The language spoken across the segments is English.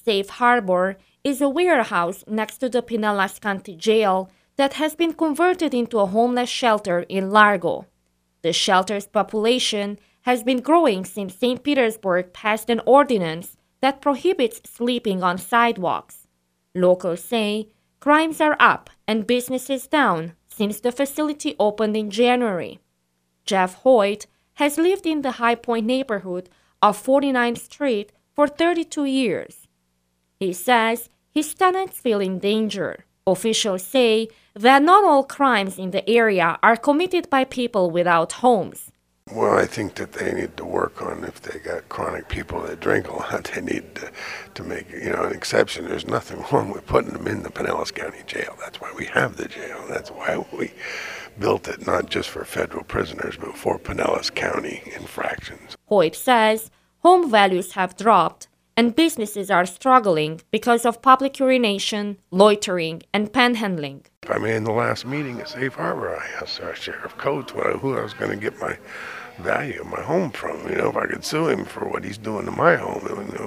Safe Harbor is a warehouse next to the Pinellas County Jail that has been converted into a homeless shelter in Largo. The shelter's population has been growing since St. Petersburg passed an ordinance that prohibits sleeping on sidewalks. Locals say crimes are up and businesses down since the facility opened in January. Jeff Hoyt has lived in the High Point neighborhood of 49th Street for 32 years. He says his tenants feel in danger. Officials say that not all crimes in the area are committed by people without homes. Well, I think that they need to work on, if they got chronic people that drink a lot, they need to make, an exception. There's nothing wrong with putting them in the Pinellas County Jail. That's why we have the jail. That's why we built it, not just for federal prisoners, but for Pinellas County infractions. Hoyt says home values have dropped and businesses are struggling because of public urination, loitering, and panhandling. I mean, in the last meeting at Safe Harbor, I asked our Sheriff Coates who I was going to get my value of my home from, if I could sue him for what he's doing to my home,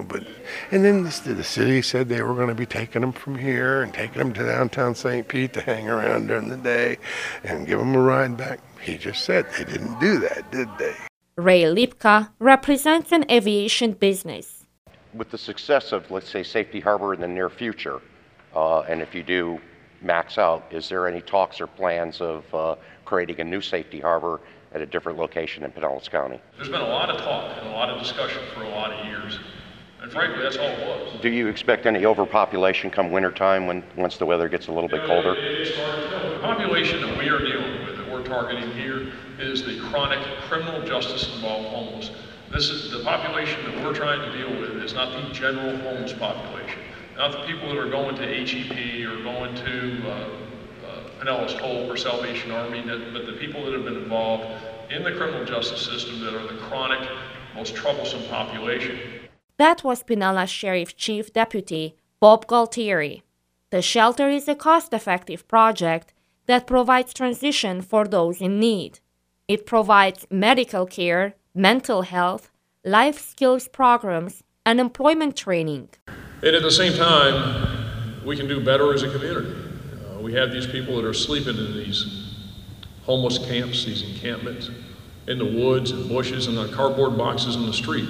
and then the city said they were going to be taking him from here and taking him to downtown St. Pete to hang around during the day and give him a ride back. He just said they didn't do that, did they? Ray Lipka represents an aviation business. With the success of, let's say, Safety Harbor in the near future, and if you do max out, is there any talks or plans of creating a new Safety Harbor at a different location in Pinellas County? There's been a lot of talk and a lot of discussion for a lot of years, and frankly, that's all it was. Do you expect any overpopulation come wintertime once the weather gets a little bit colder? It's hard to tell. The population that we are dealing with, that we're targeting here, is the chronic criminal justice involved homeless. This is the population that we're trying to deal with is not the general homeless population, not the people that are going to HEP or going to Pinellas Hope or Salvation Army, but the people that have been involved in the criminal justice system that are the chronic, most troublesome population. That was Pinellas Sheriff Chief Deputy Bob Galtieri. The shelter is a cost-effective project that provides transition for those in need. It provides medical care, mental health, life skills programs, and employment training. And at the same time, we can do better as a community. We have these people that are sleeping in these homeless camps, these encampments, in the woods and bushes and on cardboard boxes in the street.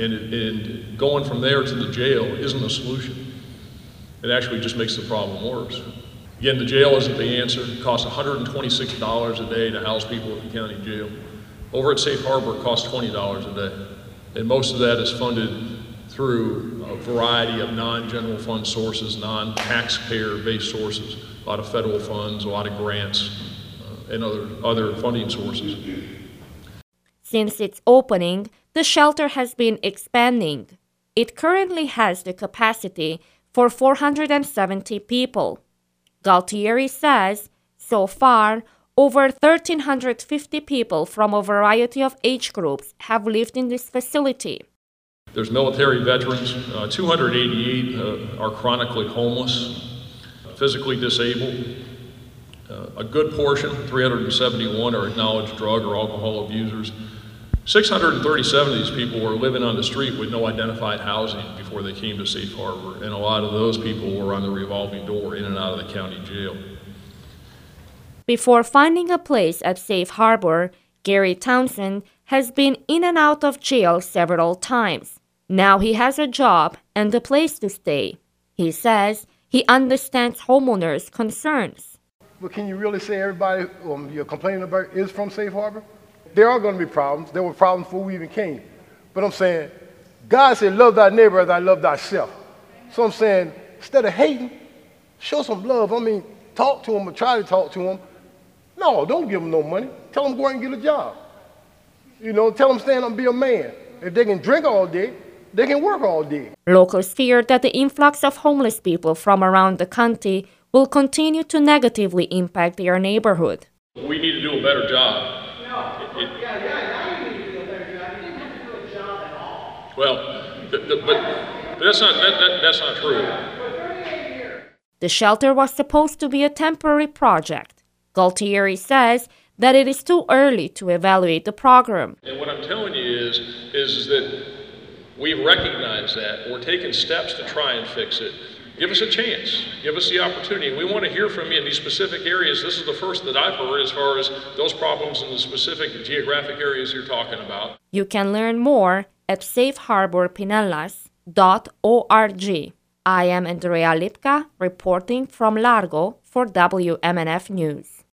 And going from there to the jail isn't a solution. It actually just makes the problem worse. Again, the jail isn't the answer. It costs $126 a day to house people at the county jail. Over at Safe Harbor, it costs $20 a day. And most of that is funded through a variety of non-general fund sources, non-taxpayer-based sources, a lot of federal funds, a lot of grants, and other funding sources. Since its opening, the shelter has been expanding. It currently has the capacity for 470 people. Galtieri says, so far, over 1,350 people from a variety of age groups have lived in this facility. There's military veterans, 288 are chronically homeless, physically disabled. A good portion, 371, are acknowledged drug or alcohol abusers. 637 of these people were living on the street with no identified housing before they came to Safe Harbor, and a lot of those people were on the revolving door in and out of the county jail. Before finding a place at Safe Harbor, Gary Townsend has been in and out of jail several times. Now he has a job and a place to stay. He says he understands homeowners' concerns. But can you really say everybody you're complaining about is from Safe Harbor? There are going to be problems. There were problems before we even came. But I'm saying, God said, love thy neighbor as I love thyself. So I'm saying, instead of hating, show some love. Talk to them or try to talk to them. No, don't give them no money. Tell them go out and get a job. Tell them stand up and be a man. If they can drink all day, they can work all day. Locals fear that the influx of homeless people from around the county will continue to negatively impact their neighborhood. We need to do a better job. Well, but that's not true. The shelter was supposed to be a temporary project. Galtieri says that it is too early to evaluate the program. And what I'm telling you is that We've recognized that. We're taking steps to try and fix it. Give us a chance. Give us the opportunity. We want to hear from you in these specific areas. This is the first that I've heard as far as those problems in the specific geographic areas you're talking about. You can learn more at safeharborpinellas.org. I am Andrea Lipka, reporting from Largo for WMNF News.